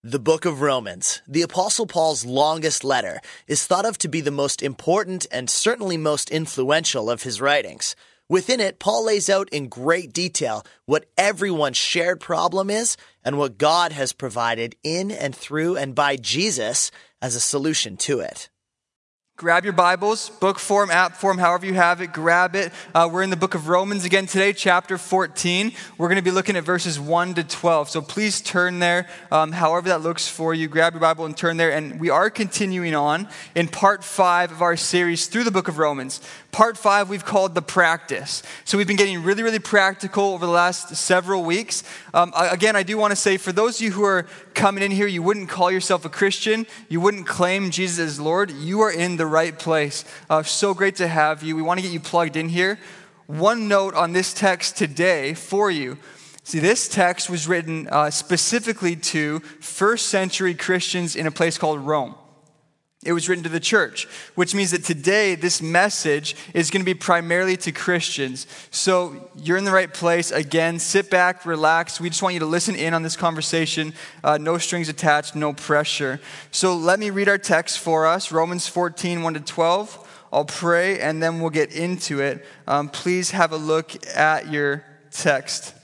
The book of Romans, the Apostle Paul's longest letter, is thought of to be the most important and certainly most influential of his writings. Within it, Paul lays out in great detail what everyone's shared problem is and what God has provided in and through and by Jesus as a solution to it. Grab your Bibles, book form, app form, however you have it, grab it. We're in the book of Romans again today, chapter 14. We're going to be looking at verses 1 to 12. So please turn there, however that looks for you. Grab your Bible and turn there. And we are continuing on in part 5 of our series through the book of Romans. Part 5 we've called The Practice. So we've been getting really, really practical over the last several weeks. Again, I do want to say, for those of you who are coming in here, you wouldn't call yourself a Christian, you wouldn't claim Jesus as Lord, you are in the right place. So great to have you. We want to get you plugged in here. One note on this text today for you. See, this text was written specifically to first century Christians in a place called Rome. It was written to the church, which means that today this message is going to be primarily to Christians. So you're in the right place. Again, sit back, relax. We just want you to listen in on this conversation. No strings attached, no pressure. So let me read our text for us, Romans 14, 1 to 12. I'll pray, and then we'll get into it. Please have a look at your text.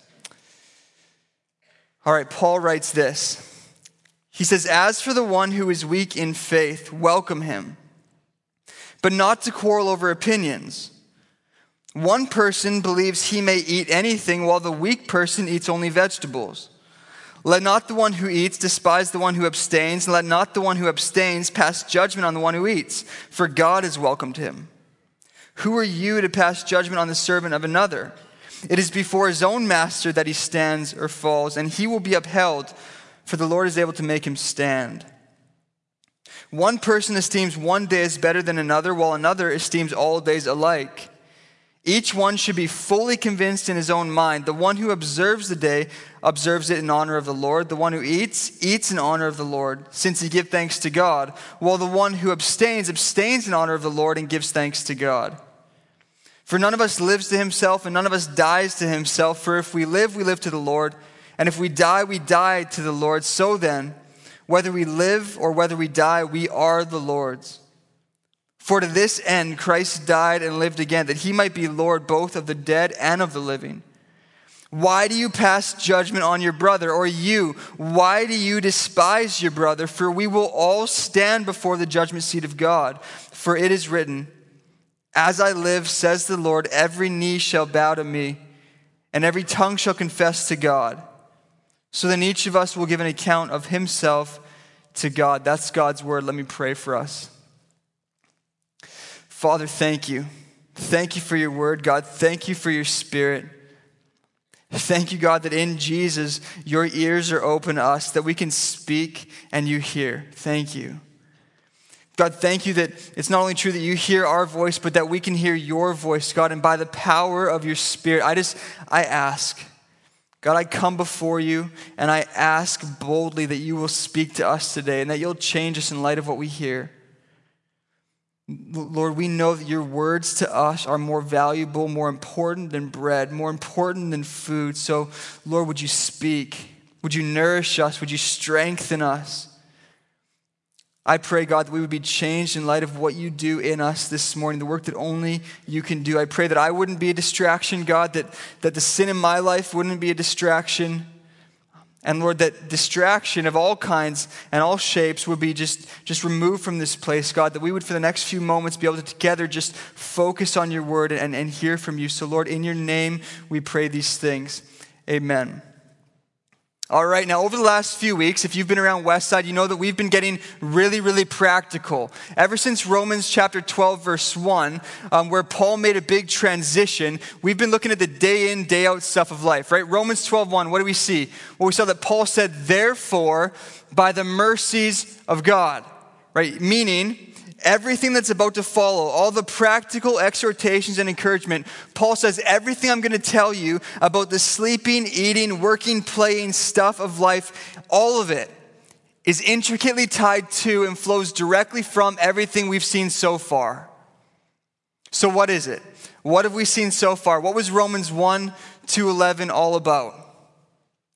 All right, Paul writes this. He says, "As for the one who is weak in faith, welcome him, but not to quarrel over opinions. One person believes he may eat anything, while the weak person eats only vegetables. Let not the one who eats despise the one who abstains, and let not the one who abstains pass judgment on the one who eats, for God has welcomed him. Who are you to pass judgment on the servant of another? It is before his own master that he stands or falls, and he will be upheld, for the Lord is able to make him stand. One person esteems one day as better than another, while another esteems all days alike. Each one should be fully convinced in his own mind. The one who observes the day observes it in honor of the Lord. The one who eats, eats in honor of the Lord, since he gives thanks to God, while the one who abstains, abstains in honor of the Lord and gives thanks to God. For none of us lives to himself, and none of us dies to himself. For if we live to the Lord, and if we die to the Lord. So then, whether we live or whether we die, we are the Lord's. For to this end Christ died and lived again, that he might be Lord both of the dead and of the living. Why do you pass judgment on your brother? Or you, why do you despise your brother? For we will all stand before the judgment seat of God. For it is written, as I live, says the Lord, every knee shall bow to me, and every tongue shall confess to God. So then each of us will give an account of himself to God." That's God's word. Let me pray for us. Father, thank you. Thank you for your word, God. Thank you for your spirit. Thank you, God, that in Jesus, your ears are open to us, that we can speak and you hear. Thank you. God, thank you that it's not only true that you hear our voice, but that we can hear your voice, God. And by the power of your spirit, I ask, God, I come before you and I ask boldly that you will speak to us today and that you'll change us in light of what we hear. Lord, we know that your words to us are more valuable, more important than bread, more important than food. So, Lord, would you speak? Would you nourish us? Would you strengthen us? I pray, God, that we would be changed in light of what you do in us this morning, the work that only you can do. I pray that I wouldn't be a distraction, God, that the sin in my life wouldn't be a distraction. And Lord, that distraction of all kinds and all shapes would be just removed from this place, God, that we would for the next few moments be able to together just focus on your word and hear from you. So Lord, in your name we pray these things. Amen. All right, now over the last few weeks, if you've been around Westside, you know that we've been getting really, really practical. Ever since Romans chapter 12, verse 1, where Paul made a big transition, we've been looking at the day in, day out stuff of life, right? Romans 12:1, what do we see? Well, we saw that Paul said, therefore, by the mercies of God, right? Meaning, everything that's about to follow, all the practical exhortations and encouragement, Paul says everything I'm going to tell you about the sleeping, eating, working, playing stuff of life, all of it is intricately tied to and flows directly from everything we've seen so far. So what is it? What have we seen so far? What was Romans 1 to 11 all about?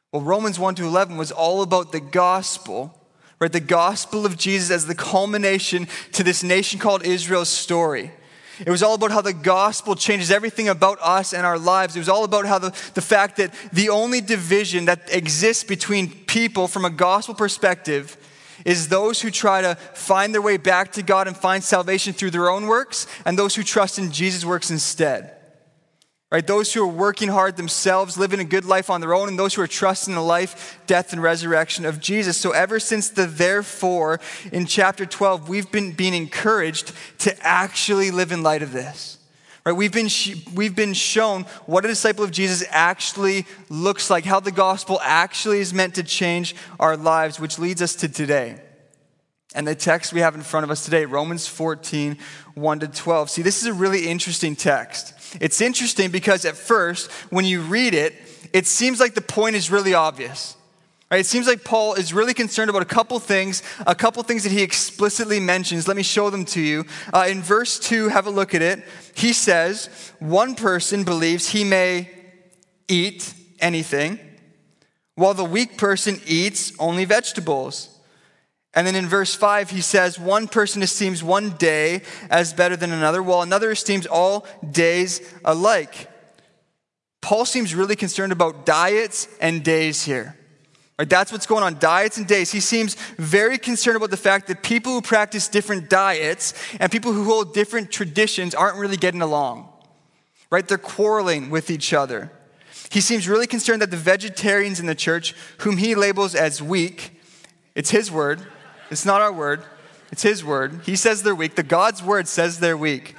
Well, Romans 1-11 was all about the gospel, right? The gospel of Jesus as the culmination to this nation called Israel's story. It was all about how the gospel changes everything about us and our lives. It was all about how the fact that the only division that exists between people from a gospel perspective is those who try to find their way back to God and find salvation through their own works, and those who trust in Jesus' works instead. Right? Those who are working hard themselves, living a good life on their own, and those who are trusting the life, death, and resurrection of Jesus. So ever since the therefore in chapter 12, we've been being encouraged to actually live in light of this. Right? We've been shown what a disciple of Jesus actually looks like, how the gospel actually is meant to change our lives, which leads us to today. And the text we have in front of us today, Romans 14, 1-12. See, this is a really interesting text. It's interesting because at first, when you read it, it seems like the point is really obvious. Right? It seems like Paul is really concerned about a couple things that he explicitly mentions. Let me show them to you. In verse 2, have a look at it. He says, one person believes he may eat anything, while the weak person eats only vegetables. And then in verse 5, he says, one person esteems one day as better than another, while another esteems all days alike. Paul seems really concerned about diets and days here. Right, that's what's going on, diets and days. He seems very concerned about the fact that people who practice different diets and people who hold different traditions aren't really getting along. Right? They're quarreling with each other. He seems really concerned that the vegetarians in the church, whom he labels as weak, it's his word. It's not our word. It's his word. He says they're weak. The God's word says they're weak.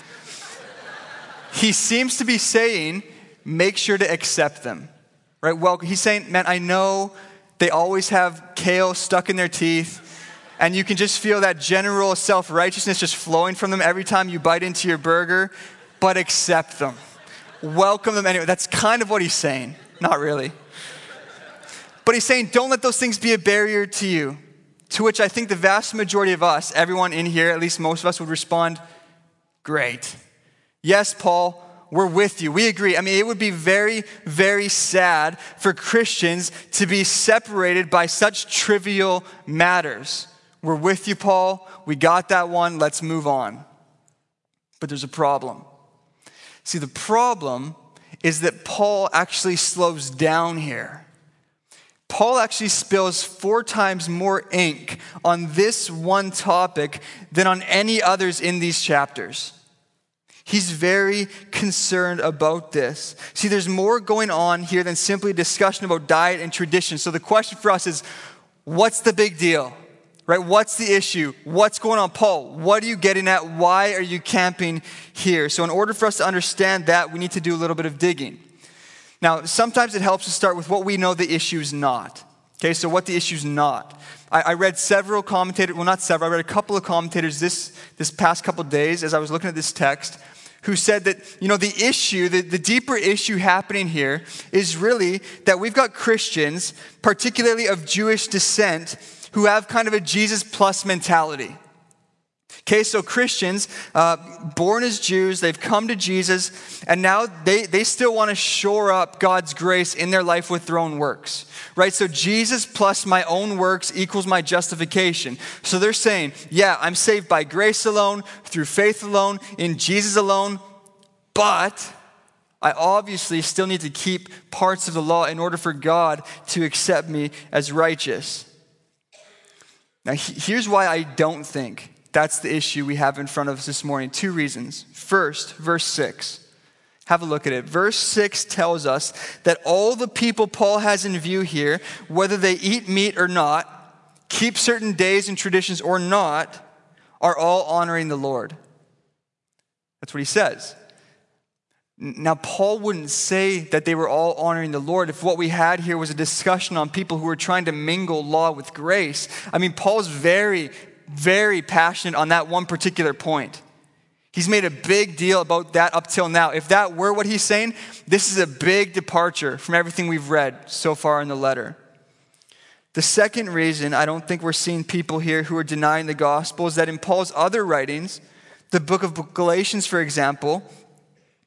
He seems to be saying, make sure to accept them. Right? Well, he's saying, man, I know they always have kale stuck in their teeth, and you can just feel that general self-righteousness just flowing from them every time you bite into your burger, but accept them. Welcome them anyway. That's kind of what he's saying. Not really. But he's saying, don't let those things be a barrier to you. To which I think the vast majority of us, everyone in here, at least most of us would respond, great. Yes, Paul, we're with you. We agree. I mean, it would be very, very sad for Christians to be separated by such trivial matters. We're with you, Paul. We got that one. Let's move on. But there's a problem. See, the problem is that Paul actually slows down here. Paul actually spills 4 times more ink on this one topic than on any others in these chapters. He's very concerned about this. See, there's more going on here than simply a discussion about diet and tradition. So the question for us is, what's the big deal? Right? What's the issue? What's going on? Paul, what are you getting at? Why are you camping here? So in order for us to understand that, we need to do a little bit of digging. Now, sometimes it helps to start with what we know the issue is not. Okay, so what the issue is not. I read several commentators, well, not several, I read a couple of commentators this past couple of days as I was looking at this text, who said that, the issue, the deeper issue happening here is really that we've got Christians, particularly of Jewish descent, who have kind of a Jesus plus mentality. Okay, so Christians, born as Jews, they've come to Jesus, and now they still want to shore up God's grace in their life with their own works, right? So Jesus plus my own works equals my justification. So they're saying, yeah, I'm saved by grace alone, through faith alone, in Jesus alone, but I obviously still need to keep parts of the law in order for God to accept me as righteous. Now, here's why I don't think that's the issue we have in front of us this morning. 2 reasons. First, verse 6. Have a look at it. Verse 6 tells us that all the people Paul has in view here, whether they eat meat or not, keep certain days and traditions or not, are all honoring the Lord. That's what he says. Now, Paul wouldn't say that they were all honoring the Lord if what we had here was a discussion on people who were trying to mingle law with grace. I mean, Paul's very, very passionate on that one particular point. He's made a big deal about that up till now. If that were what he's saying, this is a big departure from everything we've read so far in the letter. The second reason I don't think we're seeing people here who are denying the gospel is that in Paul's other writings, the book of Galatians, for example,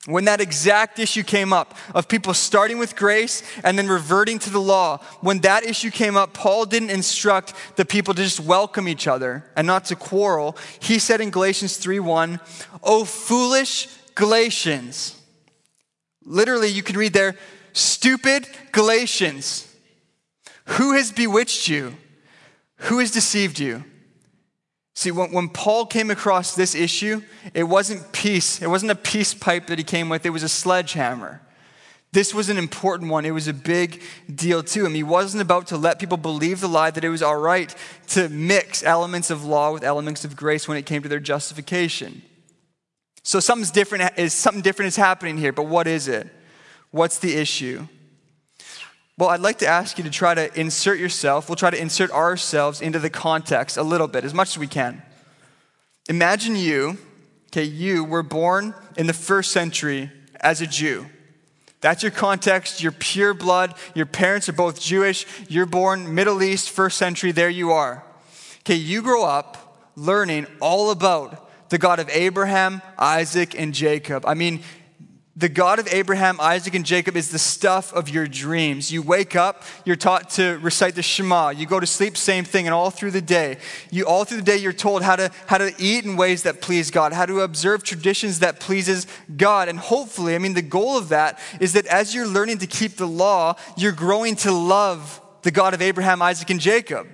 When that exact issue came up of people starting with grace and then reverting to the law, when that issue came up, Paul didn't instruct the people to just welcome each other and not to quarrel. He said in Galatians 3:1, "O foolish Galatians." Literally, you can read there, "Stupid Galatians, who has bewitched you? Who has deceived you?" See, when Paul came across this issue, it wasn't peace. It wasn't a peace pipe that he came with. It was a sledgehammer. This was an important one. It was a big deal to him. He wasn't about to let people believe the lie that it was all right to mix elements of law with elements of grace when it came to their justification. So something different is happening here, but what is it? What's the issue? Well, I'd like to ask you to try to insert yourself. We'll try to insert ourselves into the context a little bit, as much as we can. Imagine you were born in the first century as a Jew. That's your context. You're pure blood. Your parents are both Jewish. You're born Middle East, first century. There you are. You grow up learning all about the God of Abraham, Isaac, and Jacob. I mean, the God of Abraham, Isaac, and Jacob is the stuff of your dreams. You wake up, you're taught to recite the Shema. You go to sleep, same thing, and all through the day. You're told how to eat in ways that please God, how to observe traditions that pleases God. And hopefully, the goal of that is that as you're learning to keep the law, you're growing to love the God of Abraham, Isaac, and Jacob.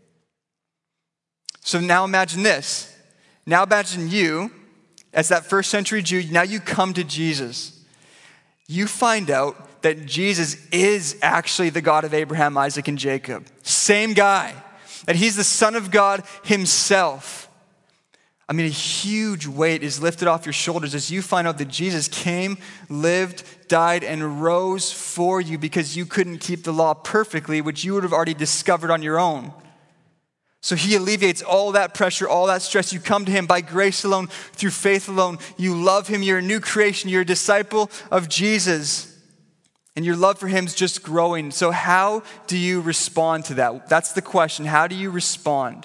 So now imagine this. Now imagine you, as that first century Jew, now you come to Jesus. You find out that Jesus is actually the God of Abraham, Isaac, and Jacob. Same guy. That he's the Son of God himself. A huge weight is lifted off your shoulders as you find out that Jesus came, lived, died, and rose for you because you couldn't keep the law perfectly, which you would have already discovered on your own. So he alleviates all that pressure, all that stress. You come to him by grace alone, through faith alone. You love him. You're a new creation. You're a disciple of Jesus. And your love for him is just growing. So how do you respond to that? That's the question. How do you respond?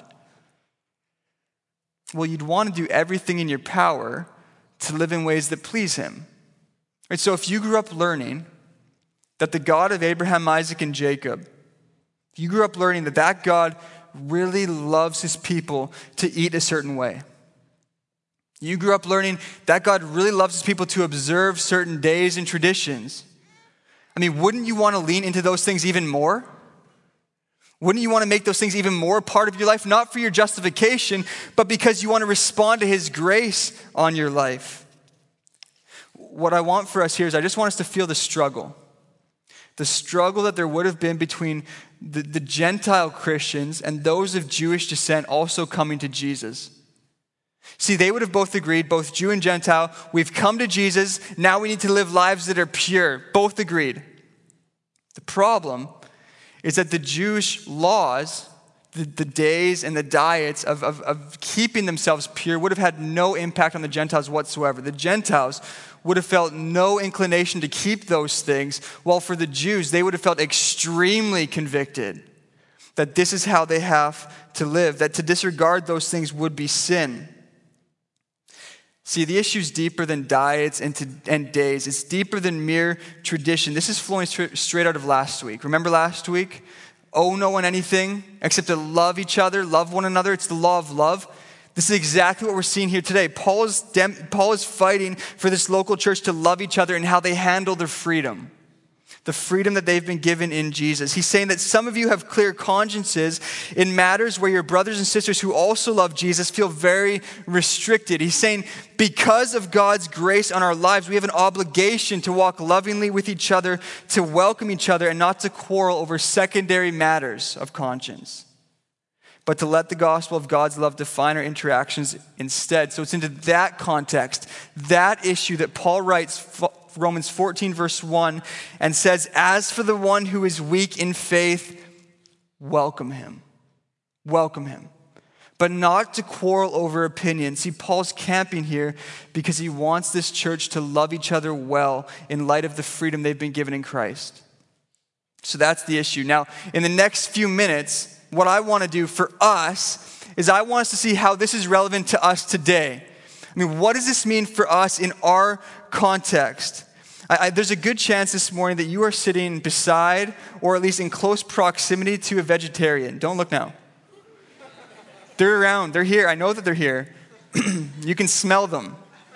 Well, you'd want to do everything in your power to live in ways that please him. Right? So if you grew up learning that the God of Abraham, Isaac, and Jacob, you grew up learning that God really loves his people to eat a certain way. You grew up learning that God really loves his people to observe certain days and traditions. Wouldn't you want to lean into those things even more? Wouldn't you want to make those things even more part of your life? Not for your justification, but because you want to respond to his grace on your life. What I want for us here is I just want us to feel the struggle. The struggle that there would have been between the Gentile Christians and those of Jewish descent also coming to Jesus. See, they would have both agreed, both Jew and Gentile, we've come to Jesus, now we need to live lives that are pure. Both agreed. The problem is that the Jewish laws, the days and the diets of keeping themselves pure would have had no impact on the Gentiles whatsoever. The Gentiles would have felt no inclination to keep those things, while for the Jews, they would have felt extremely convicted that this is how they have to live, that to disregard those things would be sin. See, the issue's deeper than diets and days. It's deeper than mere tradition. This is flowing straight out of last week. Remember last week? Owe no one anything except to love each other, love one another. It's the law of love. This is exactly what we're seeing here today. Paul is fighting for this local church to love each other and how they handle their freedom. The freedom that they've been given in Jesus. He's saying that some of you have clear consciences in matters where your brothers and sisters who also love Jesus feel very restricted. He's saying because of God's grace on our lives, we have an obligation to walk lovingly with each other, to welcome each other, and not to quarrel over secondary matters of conscience, but to let the gospel of God's love define our interactions instead. So it's into that context, that issue that Paul writes Romans 14 verse 1 and says, as for the one who is weak in faith, welcome him. Welcome him. But not to quarrel over opinions. See, Paul's camping here because he wants this church to love each other well in light of the freedom they've been given in Christ. So that's the issue. Now, in the next few minutes, what I want to do for us is I want us to see how this is relevant to us today. I mean, what does this mean for us in our context? There's a good chance this morning that you are sitting beside or at least in close proximity to a vegetarian. Don't look now. They're around. They're here. I know that they're here. You can smell them.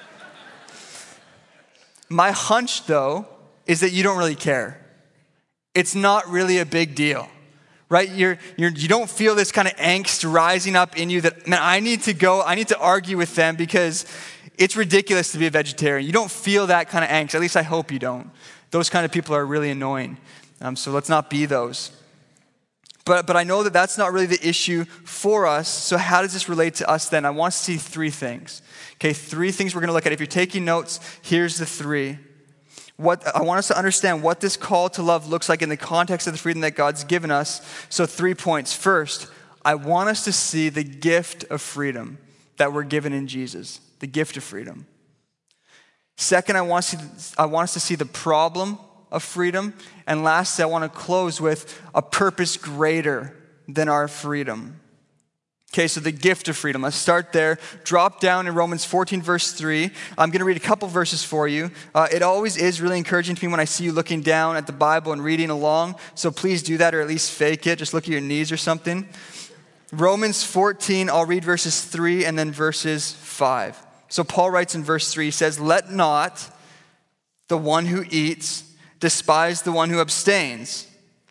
My hunch, though, is that you don't really care. It's not really a big deal, right? You don't feel this kind of angst rising up in you that, man, I need to argue with them because it's ridiculous to be a vegetarian. You don't feel that kind of angst. At least I hope you don't. Those kind of people are really annoying. So let's not be those. But I know that that's not really the issue for us. So how does this relate to us then? I want to see three things. Okay, three things we're going to look at. If you're taking notes, here's the three. I want us to understand what this call to love looks like in the context of the freedom that God's given us. So 3 points. First, I want us to see the gift of freedom that we're given in Jesus. The gift of freedom. Second, I want us to see the problem of freedom. And lastly, I want to close with a purpose greater than our freedom. Okay, so the gift of freedom. Let's start there. Drop down in Romans 14, verse 3. I'm going to read a couple verses for you. It always is really encouraging to me when I see you looking down at the Bible and reading along. So please do that or at least fake it. Just look at your knees or something. Romans 14, I'll read verses 3 and then verses 5. So Paul writes in verse 3, he says, "Let not the one who eats despise the one who abstains.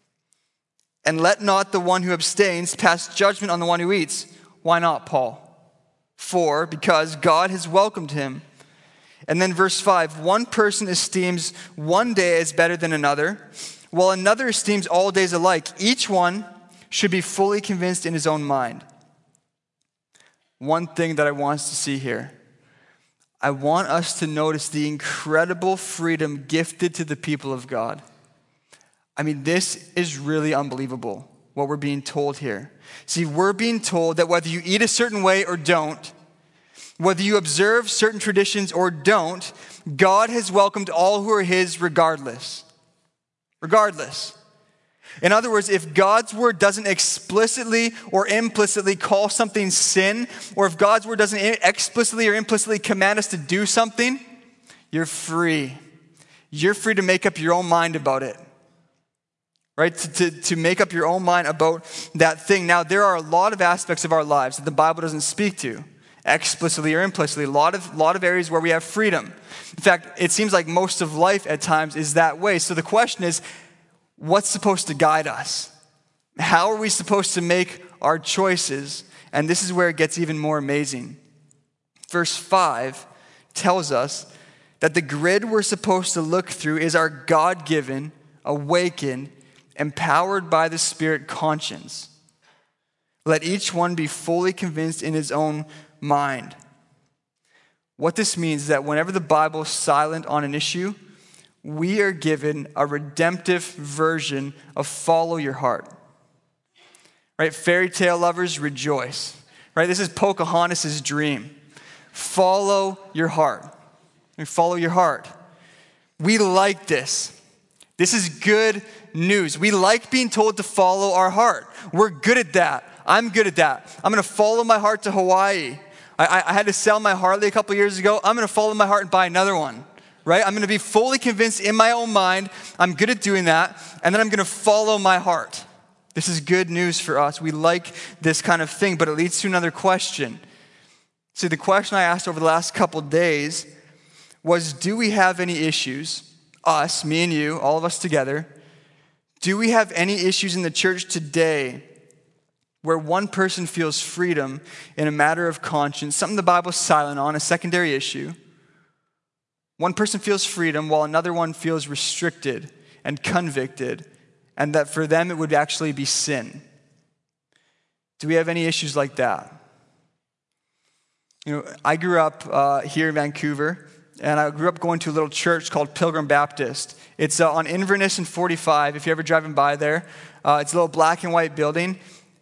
And let not the one who abstains pass judgment on the one who eats." Why not, Paul? Because God has welcomed him. And then verse 5, "One person esteems one day as better than another, while another esteems all days alike. Each one should be fully convinced in his own mind." One thing that I want us to see here. I want us to notice the incredible freedom gifted to the people of God. I mean, this is really unbelievable, what we're being told here. See, we're being told that whether you eat a certain way or don't, whether you observe certain traditions or don't, God has welcomed all who are his regardless. Regardless. In other words, if God's word doesn't explicitly or implicitly call something sin, or if God's word doesn't explicitly or implicitly command us to do something, you're free. You're free to make up your own mind about it. Right? To make up your own mind about that thing. Now, there are a lot of aspects of our lives that the Bible doesn't speak to, explicitly or implicitly. A lot of areas where we have freedom. In fact, it seems like most of life at times is that way. So the question is, what's supposed to guide us? How are we supposed to make our choices? And this is where it gets even more amazing. Verse 5 tells us that the grid we're supposed to look through is our God-given, awakened, empowered by the Spirit conscience. Let each one be fully convinced in his own mind. What this means is that whenever the Bible is silent on an issue, we are given a redemptive version of follow your heart. Right? Fairy tale lovers rejoice. Right? This is Pocahontas' dream. Follow your heart. Follow your heart. We like this. This is good news. We like being told to follow our heart. We're good at that. I'm good at that. I'm going to follow my heart to Hawaii. I had to sell my Harley a couple years ago. I'm going to follow my heart and buy another one. Right? I'm going to be fully convinced in my own mind. I'm good at doing that. And then I'm going to follow my heart. This is good news for us. We like this kind of thing, but it leads to another question. See, the question I asked over the last couple days was, do we have any issues? Us, me and you, all of us together. Do we have any issues in the church today where one person feels freedom in a matter of conscience, something the Bible's silent on, a secondary issue? One person feels freedom while another one feels restricted and convicted, and that for them it would actually be sin. Do we have any issues like that? You know, I grew up here in Vancouver, and I grew up going to a little church called Pilgrim Baptist. It's on Inverness and 45, if you're ever driving by there. It's a little black and white building.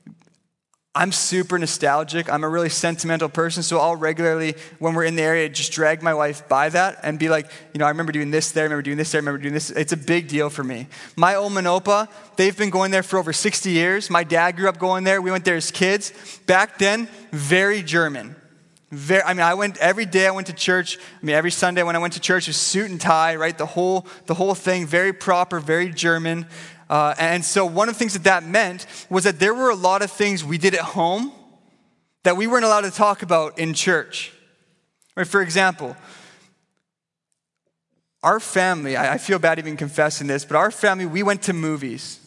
I'm super nostalgic. I'm a really sentimental person, so I'll regularly, when we're in the area, just drag my wife by that and be like, you know, I remember doing this there, I remember doing this there, I remember doing this. It's a big deal for me. My Oma and Opa, they've been going there for over 60 years. My dad grew up going there. We went there as kids. Back then, very German. I went every day. I went to church. Every Sunday when I went to church, it was suit and tie, right? The whole thing, very proper, very German. And so one of the things that meant was that there were a lot of things we did at home that we weren't allowed to talk about in church. Right? For example, our family, I feel bad even confessing this, but our family, we went to movies.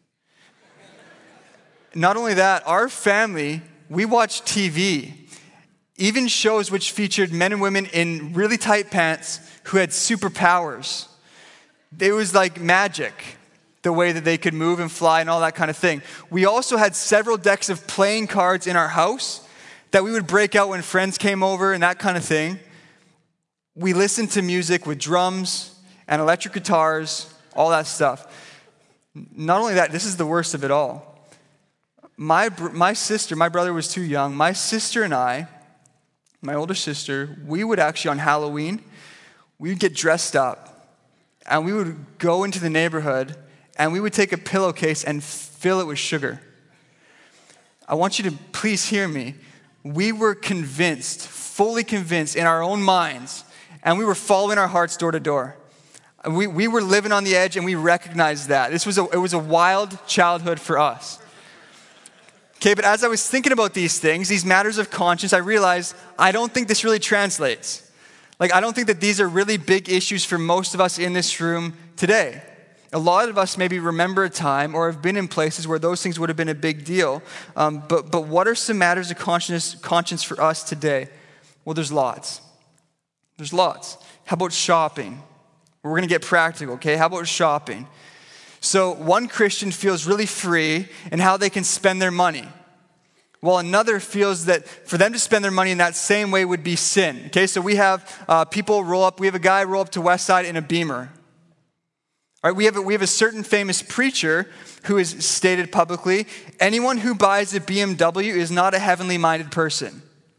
Not only that, our family, we watched TV, even shows which featured men and women in really tight pants who had superpowers. It was like magic, the way that they could move and fly and all that kind of thing. We also had several decks of playing cards in our house that we would break out when friends came over and that kind of thing. We listened to music with drums and electric guitars, all that stuff. Not only that, this is the worst of it all. My brother was too young. My sister and I, my older sister, we would actually on Halloween, we would get dressed up and we would go into the neighborhood and we would take a pillowcase and fill it with sugar. I want you to please hear me. We were convinced, fully convinced in our own minds, and we were following our hearts door to door. We were living on the edge, and we recognized that. It was a wild childhood for us. Okay, but as I was thinking about these things, these matters of conscience, I realized I don't think this really translates. I don't think that these are really big issues for most of us in this room today. A lot of us maybe remember a time or have been in places where those things would have been a big deal. But what are some matters of conscience for us today? Well, there's lots. There's lots. How about shopping? We're going to get practical, okay? How about shopping? So one Christian feels really free in how they can spend their money, while another feels that for them to spend their money in that same way would be sin. Okay, so we have we have a guy roll up to Westside in a Beamer. All right, we have a certain famous preacher who has stated publicly, anyone who buys a BMW is not a heavenly minded person.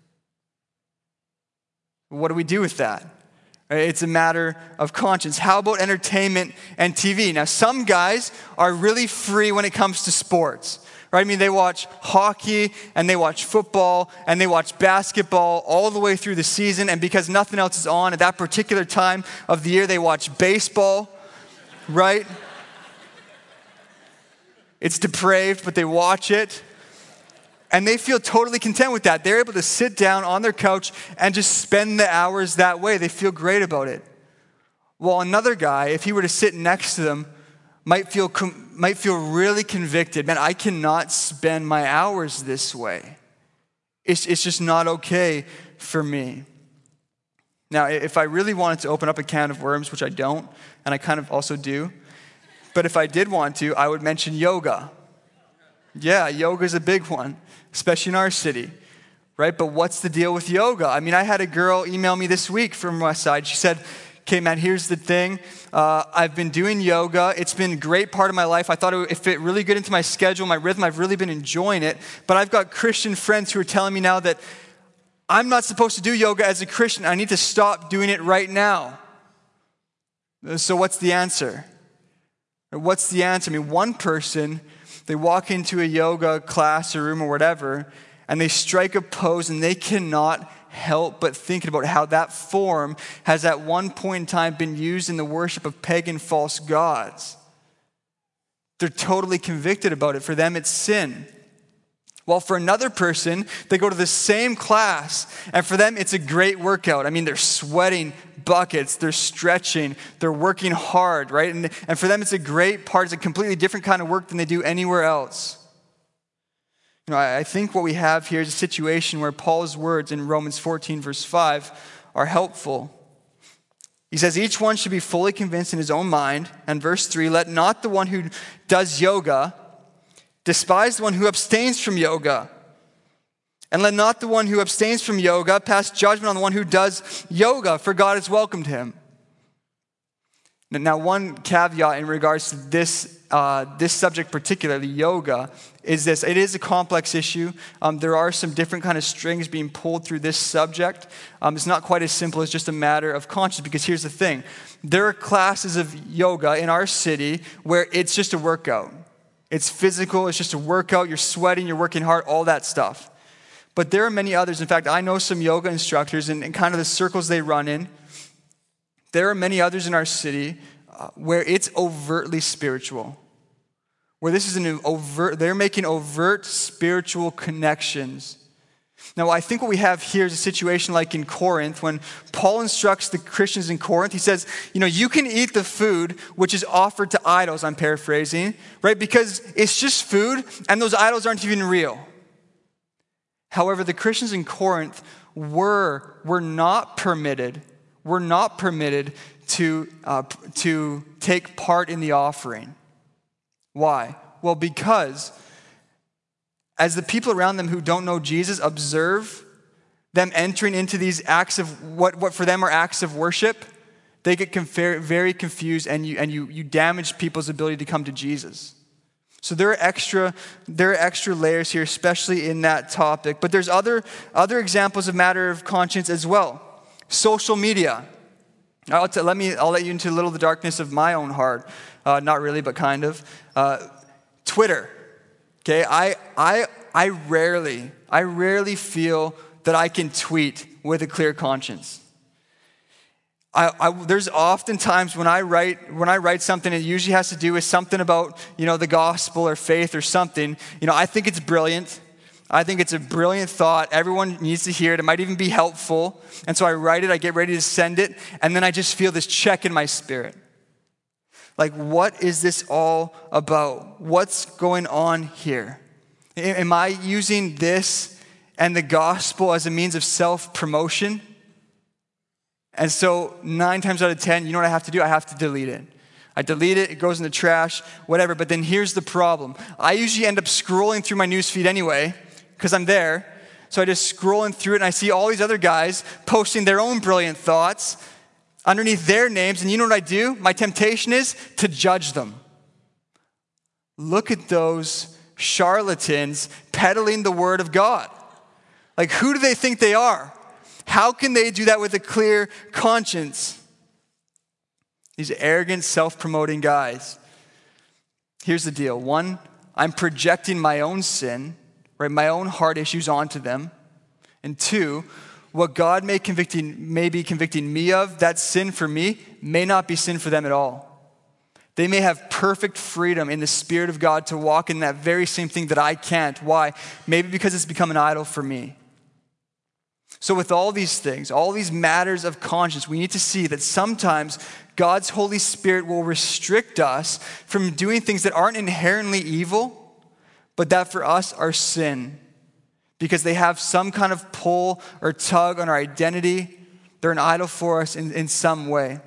What do we do with that? It's a matter of conscience. How about entertainment and TV? Now, some guys are really free when it comes to sports. Right? They watch hockey and they watch football and they watch basketball all the way through the season. And because nothing else is on at that particular time of the year, they watch baseball. Right? It's depraved, but they watch it. And they feel totally content with that. They're able to sit down on their couch and just spend the hours that way. They feel great about it. Well, another guy, if he were to sit next to them, might feel really convicted. Man, I cannot spend my hours this way. It's just not okay for me. Now, if I really wanted to open up a can of worms, which I don't, and I kind of also do, but if I did want to, I would mention yoga. Yeah, yoga is a big one, especially in our city, right? But what's the deal with yoga? I had a girl email me this week from Westside. She said, okay, man, here's the thing. I've been doing yoga. It's been a great part of my life. I thought it fit really good into my schedule, my rhythm. I've really been enjoying it. But I've got Christian friends who are telling me now that I'm not supposed to do yoga as a Christian. I need to stop doing it right now. So what's the answer? What's the answer? One person, they walk into a yoga class or room or whatever, and they strike a pose, and they cannot help but thinking about how that form has at one point in time been used in the worship of pagan false gods. They're totally convicted about it. For them, it's sin. While for another person, they go to the same class, and for them, it's a great workout. They're sweating buckets, they're stretching, they're working hard, right? And for them, it's a great part. It's a completely different kind of work than they do anywhere else. I think what we have here is a situation where Paul's words in Romans 14, verse 5, are helpful. He says, each one should be fully convinced in his own mind. And verse 3, let not the one who does yoga despise the one who abstains from yoga. And let not the one who abstains from yoga pass judgment on the one who does yoga, for God has welcomed him. Now, one caveat in regards to this subject, particularly yoga, is this. It is a complex issue. There are some different kind of strings being pulled through this subject. It's not quite as simple as just a matter of conscience, because here's the thing. There are classes of yoga in our city where it's just a workout. It's physical. It's just a workout. You're sweating. You're working hard, all that stuff. But there are many others. In fact, I know some yoga instructors and kind of the circles they run in. There are many others in our city where it's overtly spiritual. Where this is they're making overt spiritual connections. Now, I think what we have here is a situation like in Corinth, when Paul instructs the Christians in Corinth, he says, you can eat the food which is offered to idols, I'm paraphrasing, right? Because it's just food, and those idols aren't even real. However, the Christians in Corinth were not permitted to take part in the offering. Why? Well, because as the people around them who don't know Jesus observe them entering into these acts of what for them are acts of worship, they get very confused, and you damage people's ability to come to Jesus. So there are extra layers here, especially in that topic. But there's other examples of matter of conscience as well. Social media. I'll let you into a little of the darkness of my own heart. Not really, but kind of. Twitter. Okay, I rarely feel that I can tweet with a clear conscience. There's often times when I write something, it usually has to do with something about the gospel or faith or something. I think it's brilliant. I think it's a brilliant thought. Everyone needs to hear it. It might even be helpful. And so I write it, I get ready to send it, and then I just feel this check in my spirit. Like, what is this all about? What's going on here? Am I using this and the gospel as a means of self-promotion? And so 9 times out of 10, you know what I have to do? I have to delete it. I delete it, it goes in the trash, whatever. But then here's the problem. I usually end up scrolling through my newsfeed anyway, because I'm there. So I just scrolling through it, and I see all these other guys posting their own brilliant thoughts underneath their names. And you know what I do? My temptation is to judge them. Look at those charlatans peddling the word of God. Like, who do they think they are? How can they do that with a clear conscience? These arrogant, self-promoting guys. Here's the deal. 1, I'm projecting my own sin, right, my own heart issues onto them. And 2, what God may be convicting me of, that sin for me, may not be sin for them at all. They may have perfect freedom in the Spirit of God to walk in that very same thing that I can't. Why? Maybe because it's become an idol for me. So with all these things, all these matters of conscience, we need to see that sometimes God's Holy Spirit will restrict us from doing things that aren't inherently evil, but that for us are sin, because they have some kind of pull or tug on our identity. They're an idol for us in some way.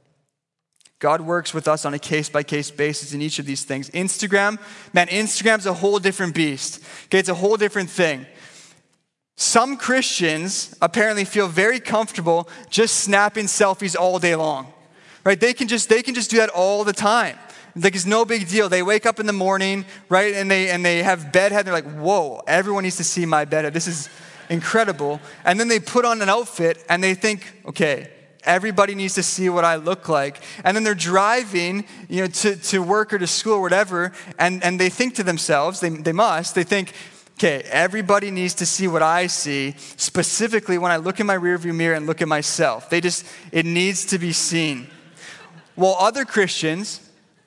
God works with us on a case-by-case basis in each of these things. Instagram's a whole different beast. Okay, it's a whole different thing. Some Christians apparently feel very comfortable just snapping selfies all day long. Right? They can just do that all the time. Like, it's no big deal. They wake up in the morning, right, and they have bedhead. They're like, whoa, everyone needs to see my bedhead. This is incredible. And then they put on an outfit and they think, okay, everybody needs to see what I look like. And then they're driving, to work or to school or whatever, and they think to themselves, they think, okay, everybody needs to see what I see, specifically when I look in my rearview mirror and look at myself. It needs to be seen. While other Christians,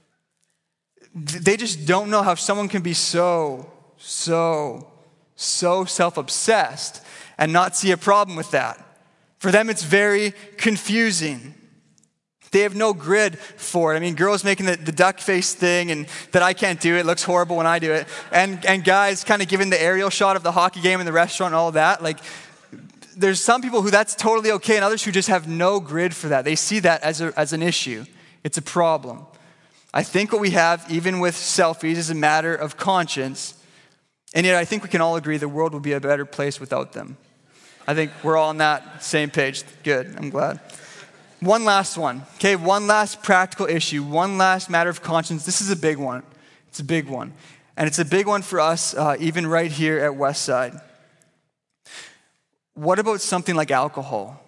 they just don't know how someone can be so self-obsessed and not see a problem with that. For them, it's very confusing. They have no grid for it. I mean, girls making the duck face thing, and that I can't do it. It looks horrible when I do it. And guys kind of giving the aerial shot of the hockey game in the restaurant and all that. Like, there's some people who that's totally okay, and others who just have no grid for that. They see that as an issue. It's a problem. I think what we have, even with selfies, is a matter of conscience. And yet I think we can all agree the world would be a better place without them. I think we're all on that same page. Good, I'm glad. One last one, okay? One last practical issue. One last matter of conscience. This is a big one. It's a big one. And it's a big one for us, even right here at Westside. What about something like alcohol?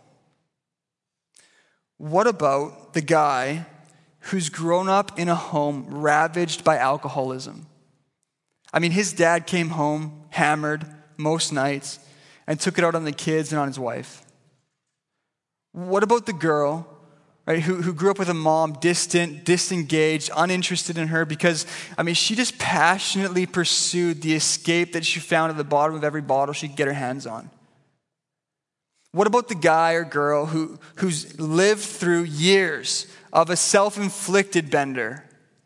What about the guy who's grown up in a home ravaged by alcoholism? I mean, his dad came home hammered most nights, and took it out on the kids and on his wife? What about the girl, right, who grew up with a mom, distant, disengaged, uninterested in her because, she just passionately pursued the escape that she found at the bottom of every bottle she could get her hands on? What about the guy or girl who's lived through years of a self-inflicted bender?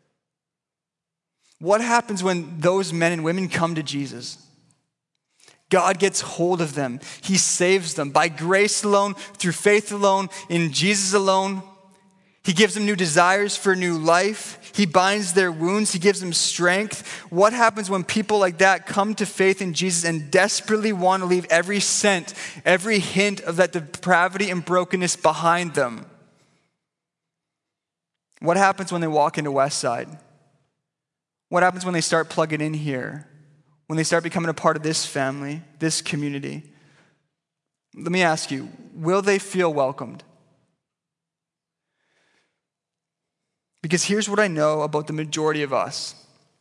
What happens when those men and women come to Jesus? God gets hold of them. He saves them by grace alone, through faith alone, in Jesus alone. He gives them new desires for a new life. He binds their wounds. He gives them strength. What happens when people like that come to faith in Jesus and desperately want to leave every scent, every hint of that depravity and brokenness behind them? What happens when they walk into Westside? What happens when they start plugging in here? When they start becoming a part of this family, this community? Let me ask you, will they feel welcomed? Because here's what I know about the majority of us.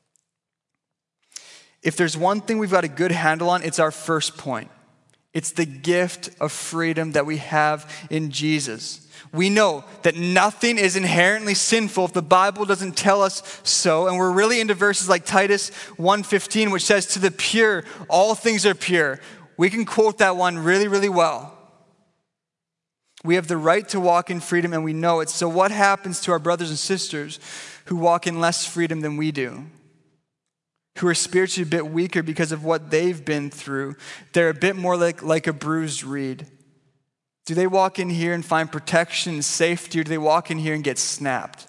If there's one thing we've got a good handle on, it's our first point. It's the gift of freedom that we have in Jesus. We know that nothing is inherently sinful if the Bible doesn't tell us so. And we're really into verses like Titus 1:15, which says, to the pure, all things are pure. We can quote that one really, really well. We have the right to walk in freedom and we know it. So what happens to our brothers and sisters who walk in less freedom than we do? Who are spiritually a bit weaker because of what they've been through? They're a bit more like a bruised reed. Do they walk in here and find protection and safety, or do they walk in here and get snapped?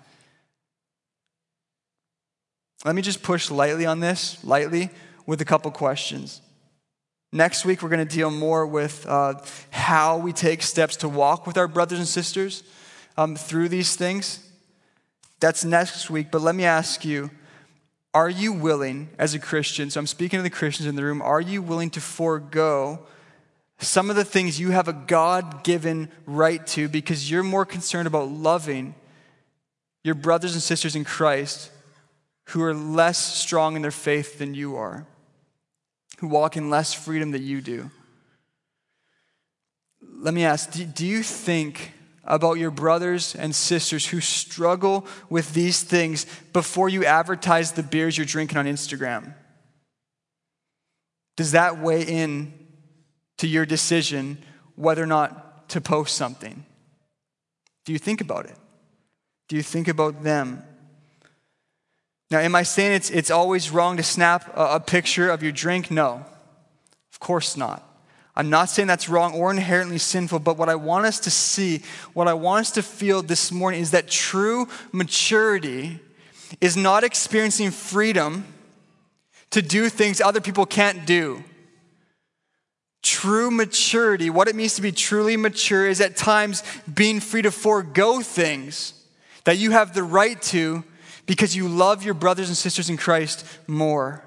Let me just push lightly on this, with a couple questions. Next week, we're going to deal more with how we take steps to walk with our brothers and sisters through these things. That's next week, but let me ask you, are you willing as a Christian, so I'm speaking to the Christians in the room, are you willing to forego some of the things you have a God-given right to because you're more concerned about loving your brothers and sisters in Christ who are less strong in their faith than you are, who walk in less freedom than you do? Let me ask, do you think about your brothers and sisters who struggle with these things before you advertise the beers you're drinking on Instagram? Does that weigh in to your decision whether or not to post something? Do you think about it? Do you think about them? Now, am I saying it's always wrong to snap a picture of your drink? No, of course not. I'm not saying that's wrong or inherently sinful, but what I want us to see, what I want us to feel this morning is that true maturity is not experiencing freedom to do things other people can't do. True maturity, what it means to be truly mature, is at times being free to forego things that you have the right to because you love your brothers and sisters in Christ more.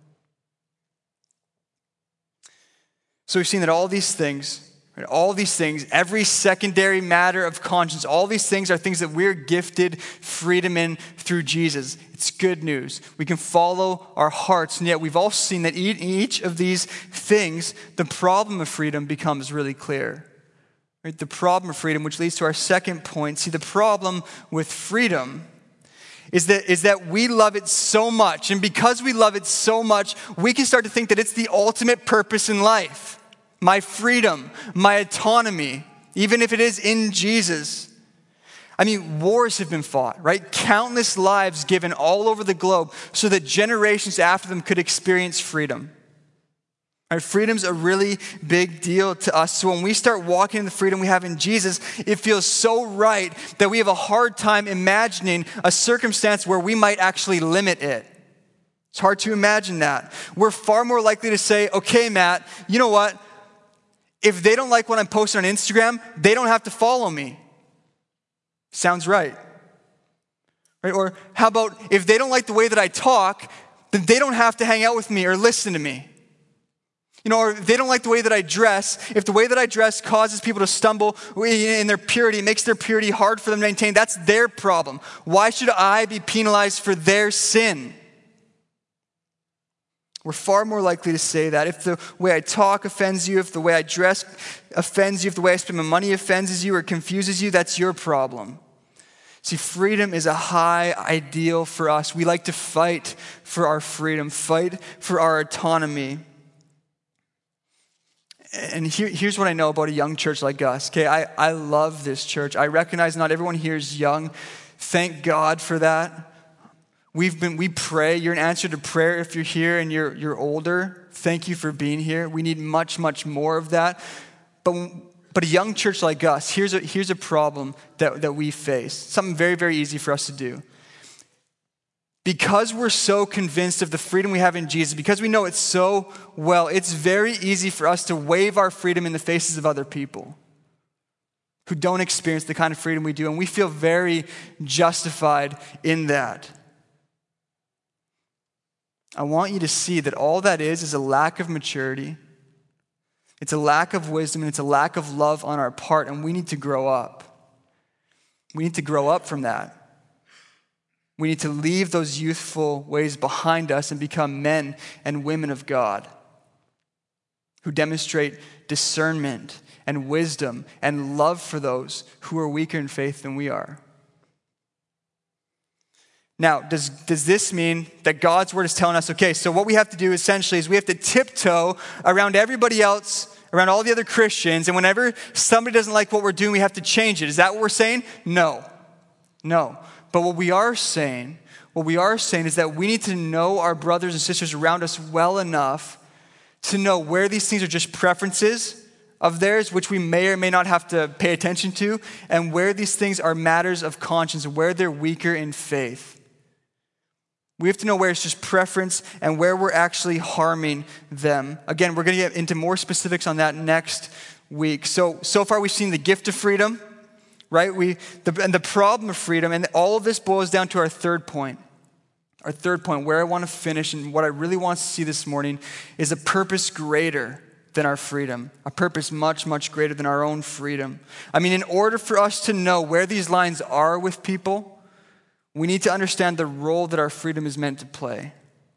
So we've seen that all these things, every secondary matter of conscience, all these things are things that we're gifted freedom in through Jesus. It's good news. We can follow our hearts, and yet we've all seen that in each of these things, the problem of freedom becomes really clear. Right? The problem of freedom, which leads to our second point. See, the problem with freedom is that we love it so much, and because we love it so much, we can start to think that it's the ultimate purpose in life. My freedom, my autonomy, even if it is in Jesus. Wars have been fought, right? Countless lives given all over the globe so that generations after them could experience freedom. Right? Freedom's a really big deal to us. So when we start walking in the freedom we have in Jesus, it feels so right that we have a hard time imagining a circumstance where we might actually limit it. It's hard to imagine that. We're far more likely to say, okay, Matt, you know what? If they don't like what I'm posting on Instagram, they don't have to follow me. Sounds right. Right? Or how about if they don't like the way that I talk, then they don't have to hang out with me or listen to me. Or if they don't like the way that I dress, if the way that I dress causes people to stumble in their purity, makes their purity hard for them to maintain, that's their problem. Why should I be penalized for their sin? We're far more likely to say that. If the way I talk offends you, if the way I dress offends you, if the way I spend my money offends you or confuses you, that's your problem. See, freedom is a high ideal for us. We like to fight for our freedom, fight for our autonomy. And here's what I know about a young church like us. Okay, I love this church. I recognize not everyone here is young. Thank God for that. We pray. You're an answer to prayer if you're here and you're older. Thank you for being here. We need much, much more of that. But a young church like us, here's a problem that we face. Something very, very easy for us to do. Because we're so convinced of the freedom we have in Jesus, because we know it so well, it's very easy for us to wave our freedom in the faces of other people who don't experience the kind of freedom we do, and we feel very justified in that. I want you to see that all that is a lack of maturity. It's a lack of wisdom, and it's a lack of love on our part, and we need to grow up. We need to grow up from that. We need to leave those youthful ways behind us and become men and women of God who demonstrate discernment and wisdom and love for those who are weaker in faith than we are. Now, does this mean that God's word is telling us, okay, so what we have to do essentially is we have to tiptoe around everybody else, around all the other Christians, and whenever somebody doesn't like what we're doing, we have to change it. Is that what we're saying? No. But what we are saying is that we need to know our brothers and sisters around us well enough to know where these things are just preferences of theirs, which we may or may not have to pay attention to, and where these things are matters of conscience, where they're weaker in faith. We have to know where it's just preference and where we're actually harming them. Again, we're going to get into more specifics on that next week. So far we've seen the gift of freedom, right? And the problem of freedom, and all of this boils down to our third point. Our third point, where I want to finish, and what I really want to see this morning, is a purpose greater than our freedom. A purpose much, much greater than our own freedom. I mean, in order for us to know where these lines are with people, we need to understand the role that our freedom is meant to play.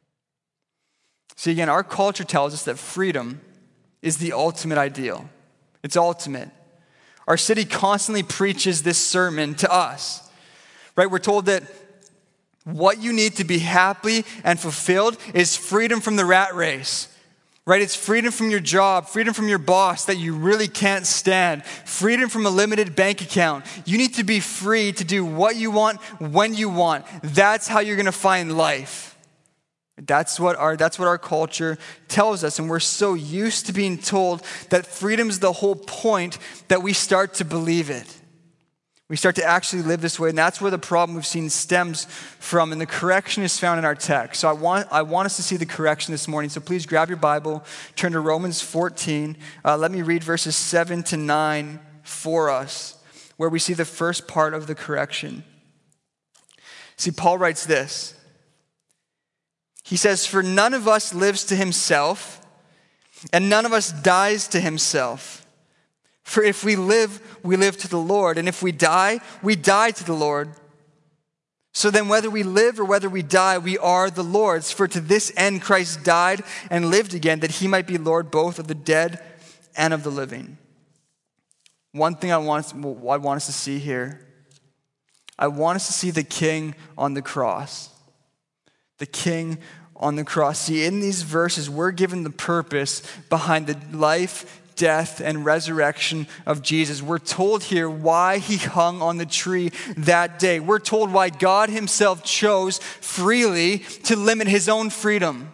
See, again, our culture tells us that freedom is the ultimate ideal. It's ultimate. Our city constantly preaches this sermon to us, right? We're told that what you need to be happy and fulfilled is freedom from the rat race, right? It's freedom from your job, freedom from your boss that you really can't stand, freedom from a limited bank account. You need to be free to do what you want, when you want. That's how you're going to find life. That's what our culture tells us, and we're so used to being told that freedom is the whole point that we start to believe it. We start to actually live this way, and that's where the problem we've seen stems from, and the correction is found in our text. So I want us to see the correction this morning, so please grab your Bible, turn to Romans 14. Let me read verses 7 to 9 for us, where we see the first part of the correction. See, Paul writes this. He says, "For none of us lives to himself, and none of us dies to himself. For if we live to the Lord, and if we die to the Lord. So then whether we live or whether we die, we are the Lord's. For to this end Christ died and lived again, that he might be Lord both of the dead and of the living." One thing I want us to see here, I want us to see the King on the cross. The King on the cross. See, in these verses, we're given the purpose behind the life, death, and resurrection of Jesus. We're told here why he hung on the tree that day. We're told why God himself chose freely to limit his own freedom.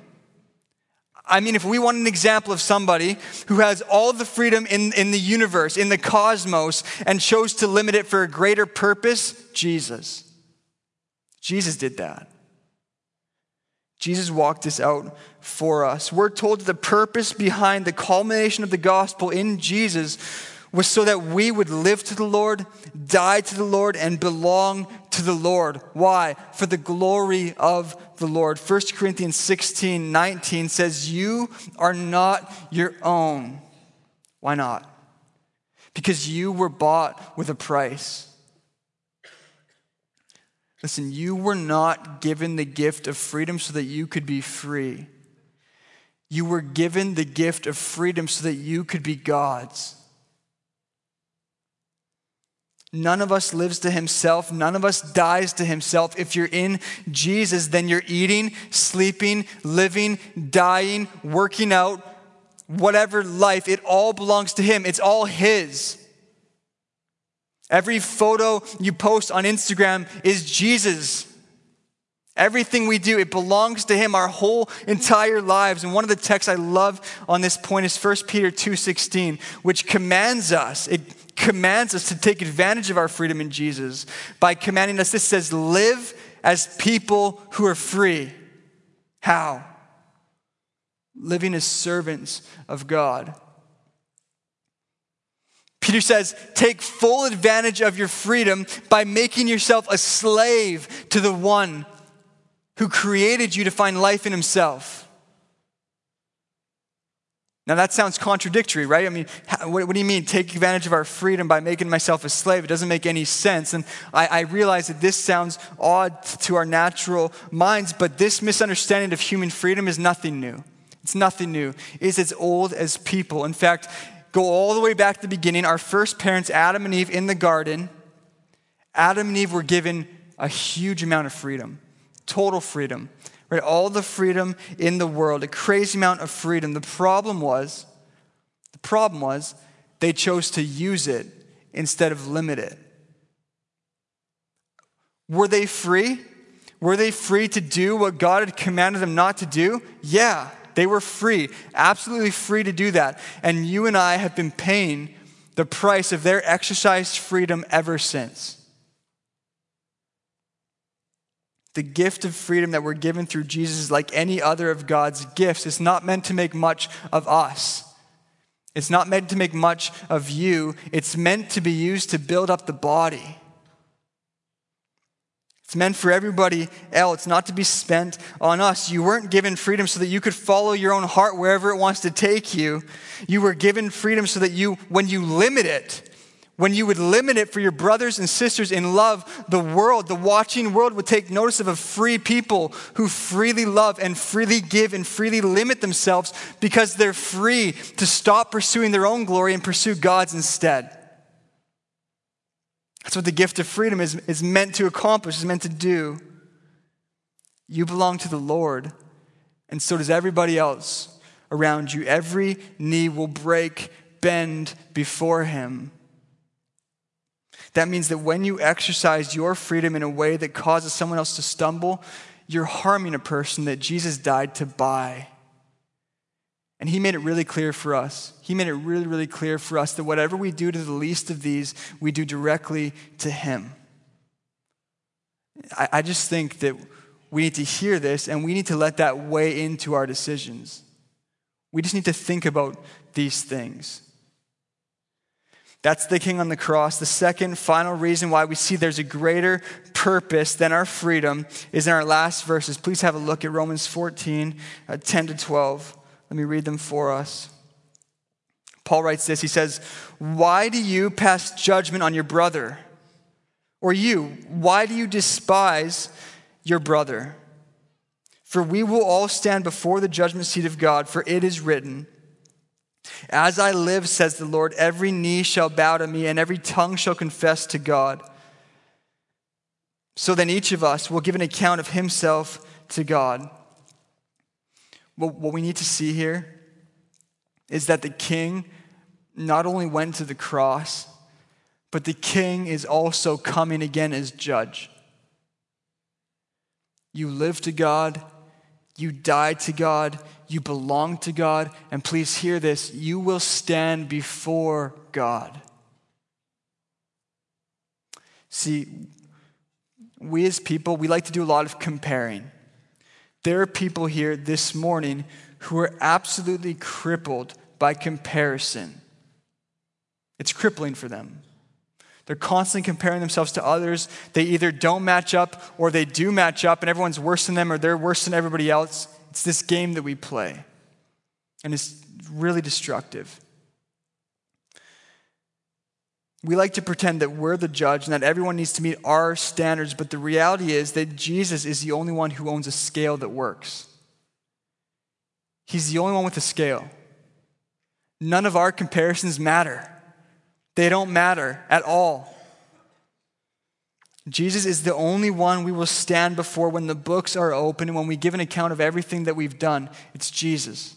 I mean, if we want an example of somebody who has all the freedom in the universe, in the cosmos, and chose to limit it for a greater purpose, Jesus. Jesus did that. Jesus walked this out for us. We're told that the purpose behind the culmination of the gospel in Jesus was so that we would live to the Lord, die to the Lord, and belong to the Lord. Why? For the glory of the Lord. 1 Corinthians 16:19 says, "You are not your own." Why not? Because you were bought with a price. Listen, you were not given the gift of freedom so that you could be free. You were given the gift of freedom so that you could be God's. None of us lives to himself. None of us dies to himself. If you're in Jesus, then you're eating, sleeping, living, dying, working out, whatever life, it all belongs to him. It's all his. Every photo you post on Instagram is Jesus. Everything we do, it belongs to him, our whole entire lives. And one of the texts I love on this point is 1 Peter 2:16, which commands us to take advantage of our freedom in Jesus by commanding us. This says, live as people who are free. How? Living as servants of God. Peter says, take full advantage of your freedom by making yourself a slave to the one who created you to find life in himself. Now that sounds contradictory, right? I mean, what do you mean, take advantage of our freedom by making myself a slave? It doesn't make any sense. And I realize that this sounds odd to our natural minds, but this misunderstanding of human freedom is nothing new. It's nothing new. It's as old as people. In fact, go all the way back to the beginning. Our first parents, Adam and Eve, in the garden, Adam and Eve were given a huge amount of freedom, total freedom. Right, all the freedom in the world, a crazy amount of freedom. The problem was they chose to use it instead of limit it. Were they free? Were they free to do what God had commanded them not to do? Yeah, they were free, absolutely free to do that. And you and I have been paying the price of their exercised freedom ever since. The gift of freedom that we're given through Jesus is like any other of God's gifts. It's not meant to make much of us. It's not meant to make much of you. It's meant to be used to build up the body. It's meant for everybody else, not to be spent on us. You weren't given freedom so that you could follow your own heart wherever it wants to take you. You were given freedom so that when you would limit it for your brothers and sisters in love, the watching world would take notice of a free people who freely love and freely give and freely limit themselves because they're free to stop pursuing their own glory and pursue God's instead. That's what the gift of freedom is meant to accomplish, is meant to do. You belong to the Lord, and so does everybody else around you. Every knee will break, bend before him. That means that when you exercise your freedom in a way that causes someone else to stumble, you're harming a person that Jesus died to buy. And he made it really clear for us. He made it really, really clear for us that whatever we do to the least of these, we do directly to him. I just think that we need to hear this and we need to let that weigh into our decisions. We just need to think about these things. That's the King on the cross. The second, final reason why we see there's a greater purpose than our freedom is in our last verses. Please have a look at Romans 14, 10 to 12. Let me read them for us. Paul writes this. He says, "Why do you pass judgment on your brother? Or you, why do you despise your brother? For we will all stand before the judgment seat of God, for it is written, 'As I live, says the Lord, every knee shall bow to me, and every tongue shall confess to God.' So then each of us will give an account of himself to God." What we need to see here is that the King not only went to the cross, but the King is also coming again as judge. You live to God, you die to God, you belong to God, and please hear this, you will stand before God. See, we as people, we like to do a lot of comparing. There are people here this morning who are absolutely crippled by comparison. It's crippling for them. They're constantly comparing themselves to others. They either don't match up or they do match up and everyone's worse than them or they're worse than everybody else. It's this game that we play. And it's really destructive. We like to pretend that we're the judge and that everyone needs to meet our standards, but the reality is that Jesus is the only one who owns a scale that works. He's the only one with a scale. None of our comparisons matter. They don't matter at all. Jesus is the only one we will stand before when the books are open and when we give an account of everything that we've done. It's Jesus.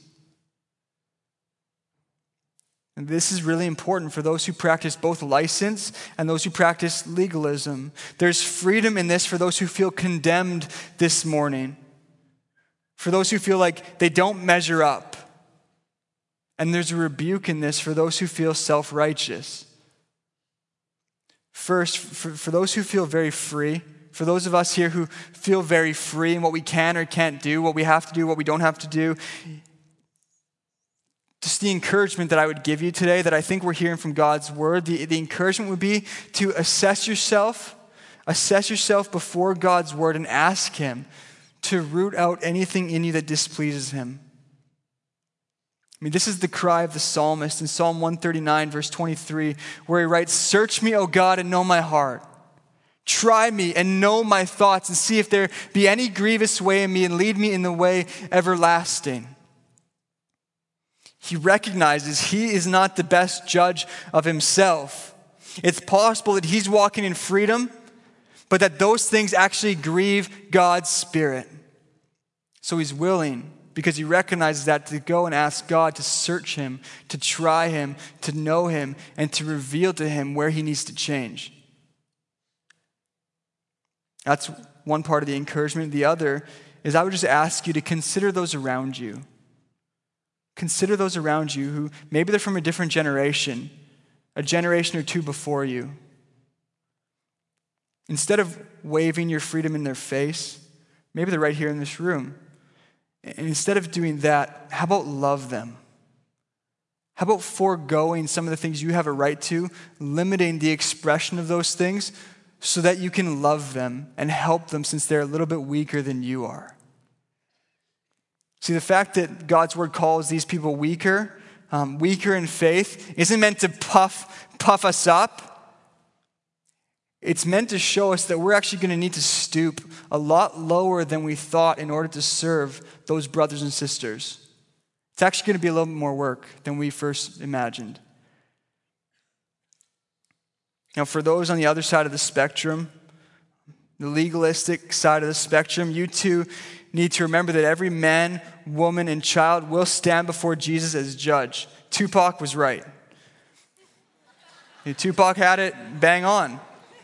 And this is really important for those who practice both license and those who practice legalism. There's freedom in this for those who feel condemned this morning, for those who feel like they don't measure up. And there's a rebuke in this for those who feel self-righteous. First, for those who feel very free, for those of us here who feel very free in what we can or can't do, what we have to do, what we don't have to do, just the encouragement that I would give you today, that I think we're hearing from God's word, the encouragement would be to assess yourself before God's word and ask him to root out anything in you that displeases him. I mean, this is the cry of the psalmist in Psalm 139, verse 23, where he writes, "Search me, O God, and know my heart. Try me and know my thoughts, and see if there be any grievous way in me, and lead me in the way everlasting." He recognizes he is not the best judge of himself. It's possible that he's walking in freedom, but that those things actually grieve God's Spirit. So he's willing, because he recognizes that, to go and ask God to search him, to try him, to know him, and to reveal to him where he needs to change. That's one part of the encouragement. The other is I would just ask you to consider those around you. Consider those around you who maybe they're from a different generation, a generation or two before you. Instead of waving your freedom in their face, maybe they're right here in this room. And instead of doing that, how about love them? How about foregoing some of the things you have a right to, limiting the expression of those things so that you can love them and help them since they're a little bit weaker than you are? See, the fact that God's word calls these people weaker in faith, isn't meant to puff us up. It's meant to show us that we're actually going to need to stoop a lot lower than we thought in order to serve those brothers and sisters. It's actually going to be a little bit more work than we first imagined. Now, for those on the other side of the spectrum, the legalistic side of the spectrum, you too need to remember that every man, woman, and child will stand before Jesus as judge. Tupac was right. Tupac had it bang on.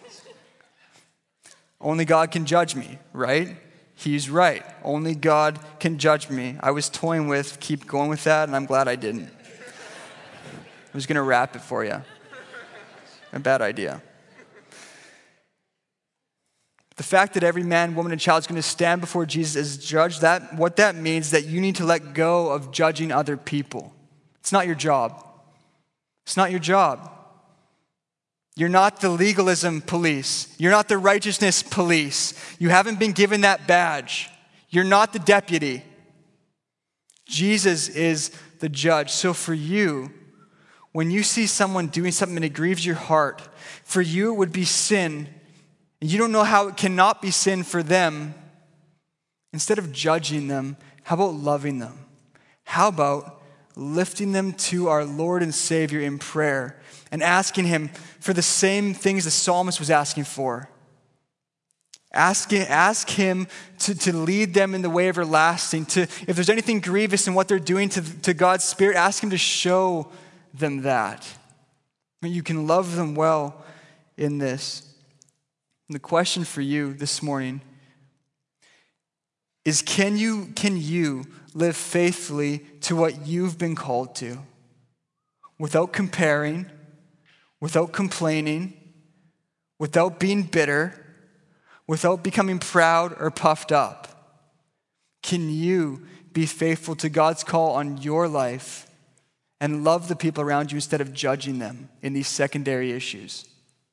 Only God can judge me, right? He's right. Only God can judge me. I was toying with, keep going with that, and I'm glad I didn't. I was going to wrap it for you. A bad idea. The fact that every man, woman, and child is going to stand before Jesus as judge, what that means is that you need to let go of judging other people. It's not your job. It's not your job. You're not the legalism police. You're not the righteousness police. You haven't been given that badge. You're not the deputy. Jesus is the judge. So for you, when you see someone doing something that grieves your heart, for you it would be sin, and you don't know how it cannot be sin for them, instead of judging them, how about loving them? How about lifting them to our Lord and Savior in prayer and asking him for the same things the psalmist was asking for? Ask him to lead them in the way everlasting. If there's anything grievous in what they're doing to God's Spirit, ask him to show them that. You can love them well in this. And the question for you this morning is, can you live faithfully to what you've been called to, without comparing, without complaining, without being bitter, without becoming proud or puffed up? Can you be faithful to God's call on your life and love the people around you instead of judging them in these secondary issues?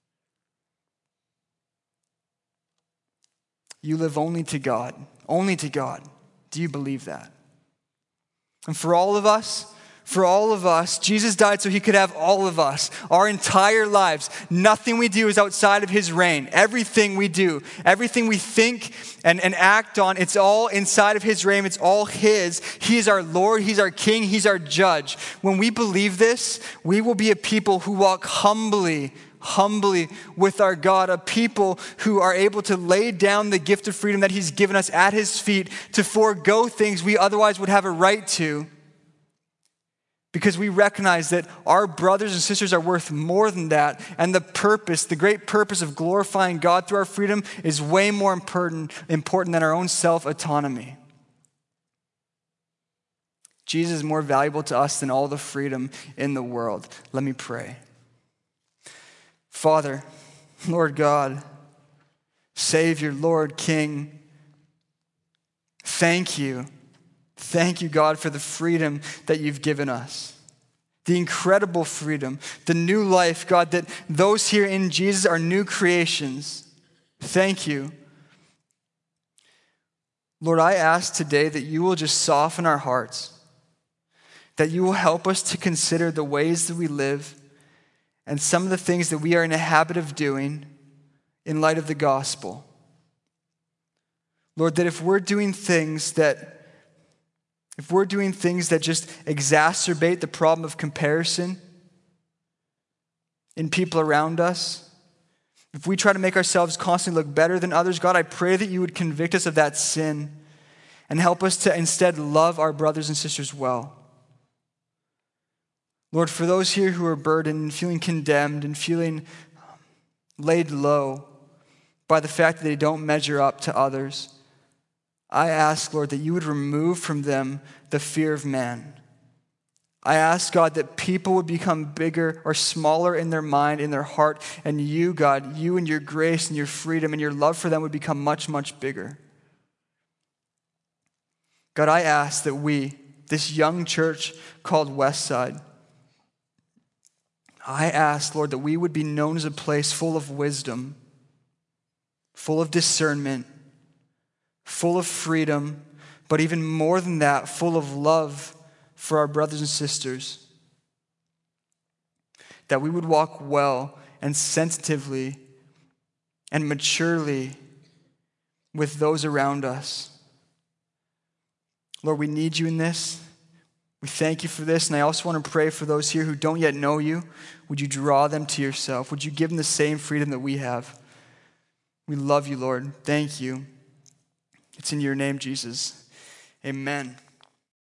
You live only to God. Only to God. Do you believe that? And for all of us, for all of us. Jesus died so he could have all of us, our entire lives. Nothing we do is outside of his reign. Everything we do, everything we think and act on, it's all inside of his reign. It's all his. He is our Lord. He's our King. He's our judge. When we believe this, we will be a people who walk humbly with our God, a people who are able to lay down the gift of freedom that he's given us at his feet, to forego things we otherwise would have a right to, because we recognize that our brothers and sisters are worth more than that, and the great purpose of glorifying God through our freedom is way more important than our own self-autonomy. Jesus is more valuable to us than all the freedom in the world. Let me pray. Father, Lord God, Savior, Lord, King, thank you. Thank you, God, for the freedom that you've given us. The incredible freedom, the new life, God, that those here in Jesus are new creations. Thank you. Lord, I ask today that you will just soften our hearts, that you will help us to consider the ways that we live and some of the things that we are in a habit of doing in light of the gospel. Lord, that if we're doing things that just exacerbate the problem of comparison in people around us, if we try to make ourselves constantly look better than others, God, I pray that you would convict us of that sin and help us to instead love our brothers and sisters well. Lord, for those here who are burdened and feeling condemned and feeling laid low by the fact that they don't measure up to others, I ask, Lord, that you would remove from them the fear of man. I ask, God, that people would become bigger or smaller in their mind, in their heart, and you, God, you and your grace and your freedom and your love for them would become much, much bigger. God, I ask that we, this young church called Westside, I ask, Lord, that we would be known as a place full of wisdom, full of discernment, full of freedom, but even more than that, full of love for our brothers and sisters. That we would walk well and sensitively and maturely with those around us. Lord, we need you in this. We thank you for this, and I also want to pray for those here who don't yet know you. Would you draw them to yourself? Would you give them the same freedom that we have? We love you, Lord. Thank you. It's in your name, Jesus. Amen.